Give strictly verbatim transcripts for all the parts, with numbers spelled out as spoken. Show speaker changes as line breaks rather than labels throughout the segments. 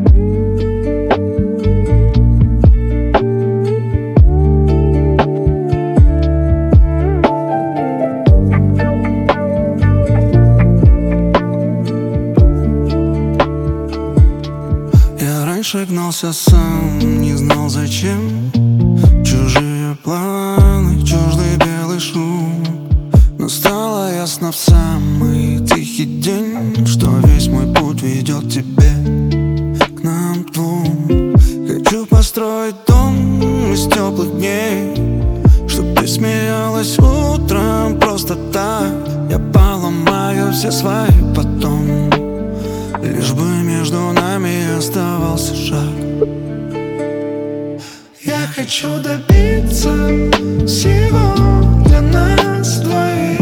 Раньше гнался сам, не знал зачем. Чужие планы, чуждый белый шум. Но стало ясно в самый тихий день, что весь мой путь ведет тебе, к нам двум. Хочу построить дом из теплых дней, чтоб ты смеялась утром просто так. Я поломаю все свои потом, лишь бы между нами оставался шаг. Я хочу добиться всего для нас двоих.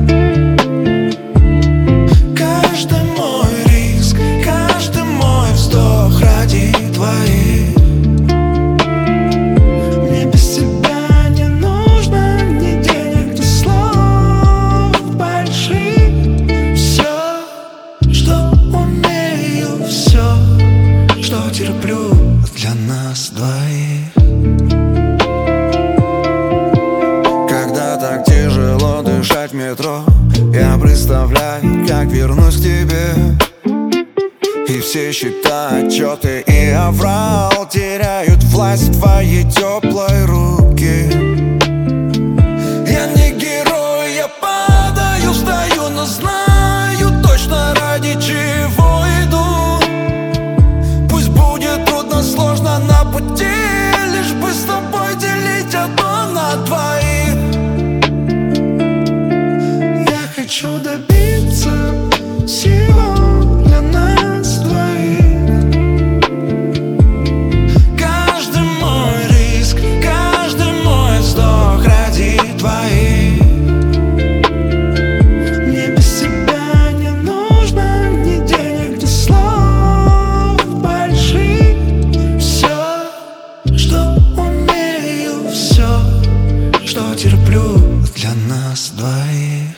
Каждый мой риск, каждый мой вздох ради твоих. Мне без тебя не нужно ни денег, ни слов больших. Все, что умею, все, что терплю для нас двоих. Когда так тяжело дышать в метро, я представляю, как вернусь к тебе. И все счета, отчеты и аврал теряют власть в твоей теплой руки. Я не герой, я падаю, встаю, но знаю точно, ради чего иду. Пусть будет трудно, сложно на пути, лишь бы с тобой делить одно на двоих. Я хочу добиться всего для нас двоих. Каждый мой риск, каждый мой вздох ради твоих. Мне без тебя не нужно ни денег, ни слов больших. Все, что умею, все, что терплю для нас двоих.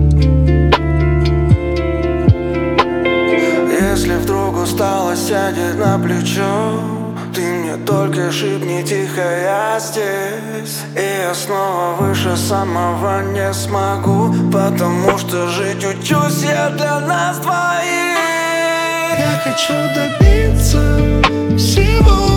Если вдруг усталость сядет на плечо, ты мне только шепни тихо, я здесь. И я снова выше самого не смогу, потому что жить учусь я для нас двоих. Я хочу добиться всего